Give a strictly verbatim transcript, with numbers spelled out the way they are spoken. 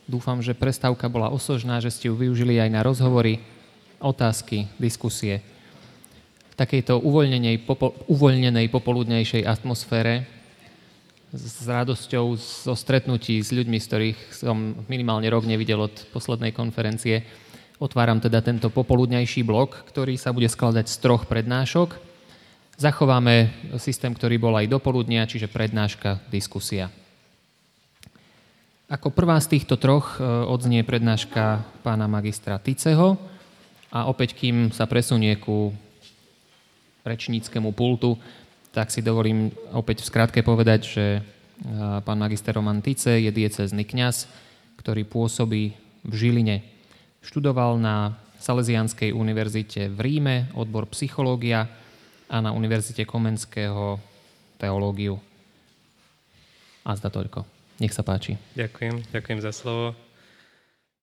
Dúfam, že prestávka bola osožná, že ste ju využili aj na rozhovory, otázky, diskusie. V takejto uvoľnenej, popo- uvoľnenej popoludnejšej atmosfére s radosťou zo stretnutí s ľuďmi, z ktorých som minimálne rok nevidel od poslednej konferencie, otváram teda tento popoludnejší blok, ktorý sa bude skladať z troch prednášok. Zachováme systém, ktorý bol aj dopoludnia, čiže prednáška, diskusia. Ako prvá z týchto troch odznie prednáška pána magistra Ticeho a opäť, kým sa presunie ku rečníckemu pultu, tak si dovolím opäť v skratke povedať, že pán magister Roman Tice je diecézny kňaz, ktorý pôsobí v Žiline. Študoval na Salesianskej univerzite v Ríme, odbor psychológia a na Univerzite Komenského teológiu. A zda toľko. Nech sa páči. Ďakujem, ďakujem za slovo.